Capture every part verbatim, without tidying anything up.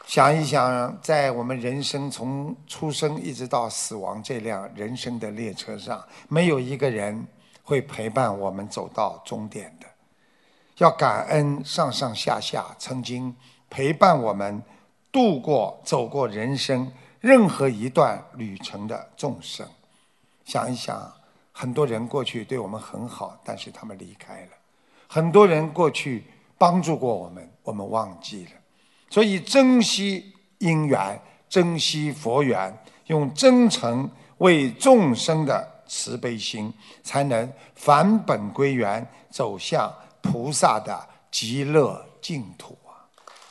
想一想，在我们人生从出生一直到死亡这辆人生的列车上，没有一个人会陪伴我们走到终点的。要感恩上上下下曾经陪伴我们度过、走过人生任何一段旅程的众生。想一想，很多人过去对我们很好，但是他们离开了；很多人过去帮助过我们，我们忘记了。所以珍惜因缘，珍惜佛缘，用真诚为众生的慈悲心，才能返本归元，走向菩萨的极乐净土啊！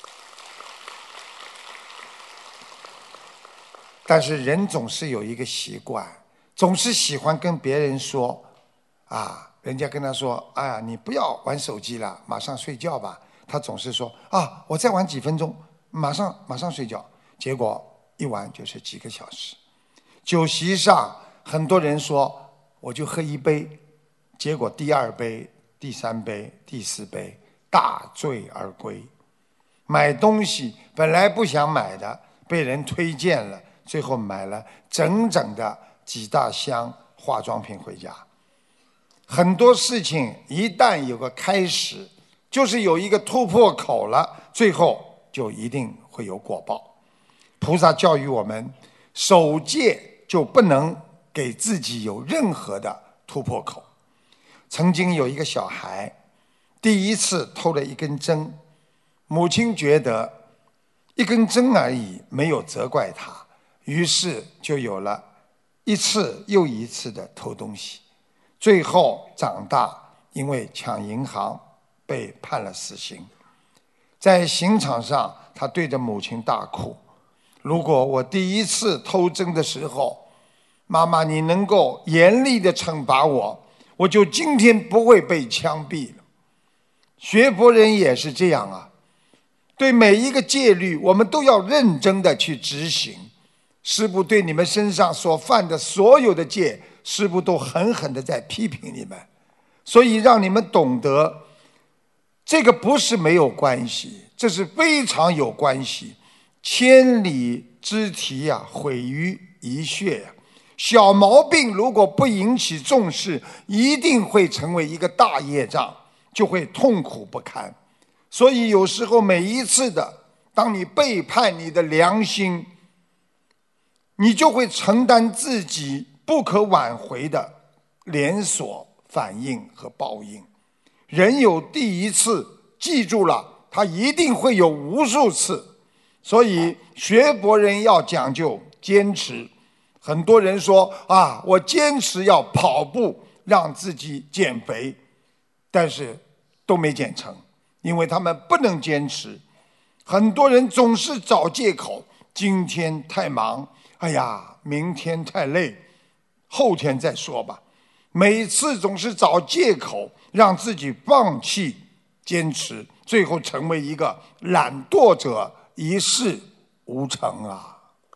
但是人总是有一个习惯，总是喜欢跟别人说啊，人家跟他说：“哎呀，你不要玩手机了，马上睡觉吧。”他总是说啊，我再玩几分钟，马上马上睡觉。结果一玩就是几个小时。酒席上，很多人说我就喝一杯，结果第二杯、第三杯、第四杯大醉而归。买东西本来不想买的，被人推荐了，最后买了整整的几大箱化妆品回家。很多事情一旦有个开始，就是有一个突破口了，最后就一定会有果报。菩萨教育我们，守戒就不能给自己有任何的突破口。曾经有一个小孩，第一次偷了一根针，母亲觉得一根针而已，没有责怪他，于是就有了一次又一次的偷东西。最后长大，因为抢银行被判了死刑。在刑场上，他对着母亲大哭：如果我第一次偷针的时候，妈妈你能够严厉地惩罚我，我就今天不会被枪毙了。学佛人也是这样啊，对每一个戒律我们都要认真地去执行。师父对你们身上所犯的所有的戒，师父都狠狠地在批评你们，所以让你们懂得，这个不是没有关系，这是非常有关系。千里之堤啊，毁于一穴啊。小毛病如果不引起重视，一定会成为一个大业障，就会痛苦不堪。所以有时候每一次的，当你背叛你的良心，你就会承担自己不可挽回的连锁反应和报应。人有第一次，记住了，他一定会有无数次。所以学佛人要讲究坚持。很多人说啊，我坚持要跑步让自己减肥，但是都没减成，因为他们不能坚持。很多人总是找借口，今天太忙，哎呀，明天太累，后天再说吧。每次总是找借口让自己放弃坚持，最后成为一个懒惰者，一事无成啊。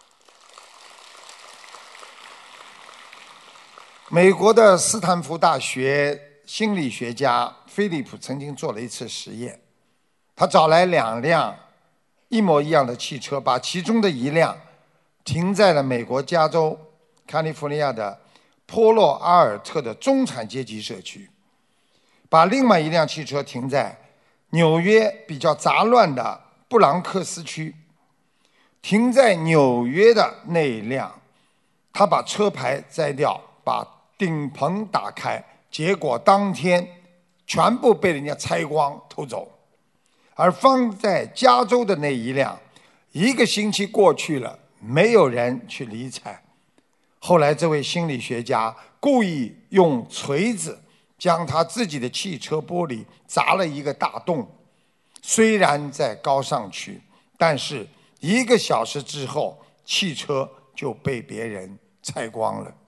美国的斯坦福大学心理学家菲利普曾经做了一次实验，他找来两辆一模一样的汽车，把其中的一辆停在了美国加州加利福尼亚的波洛阿尔特的中产阶级社区，把另外一辆汽车停在纽约比较杂乱的布朗克斯区。停在纽约的那一辆，他把车牌摘掉，把顶棚打开，结果当天全部被人家拆光偷走。而放在加州的那一辆，一个星期过去了，没有人去理睬。后来这位心理学家故意用锤子将他自己的汽车玻璃砸了一个大洞，虽然在高上区，但是一个小时之后，汽车就被别人拆光了。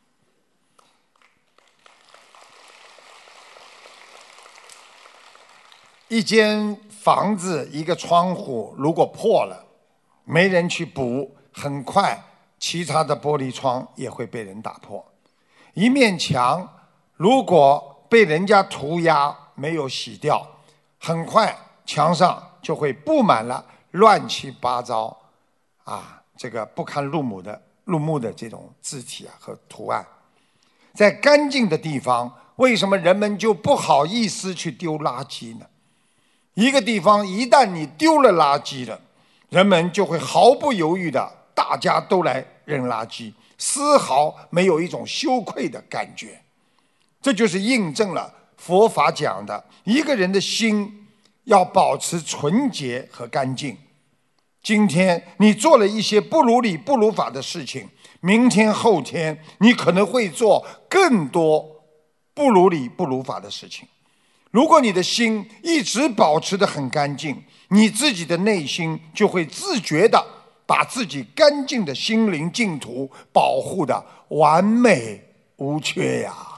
一间房子一个窗户如果破了，没人去补，很快其他的玻璃窗也会被人打破。一面墙如果被人家涂鸦没有洗掉，很快墙上就会布满了乱七八糟啊，这个不堪入目的入目的这种字体啊和图案。在干净的地方，为什么人们就不好意思去丢垃圾呢？一个地方一旦你丢了垃圾了，人们就会毫不犹豫的，大家都来扔垃圾，丝毫没有一种羞愧的感觉。这就是印证了佛法讲的，一个人的心要保持纯洁和干净。今天你做了一些不如理不如法的事情，明天后天你可能会做更多不如理不如法的事情。如果你的心一直保持得很干净，你自己的内心就会自觉地把自己干净的心灵净土保护得完美无缺呀。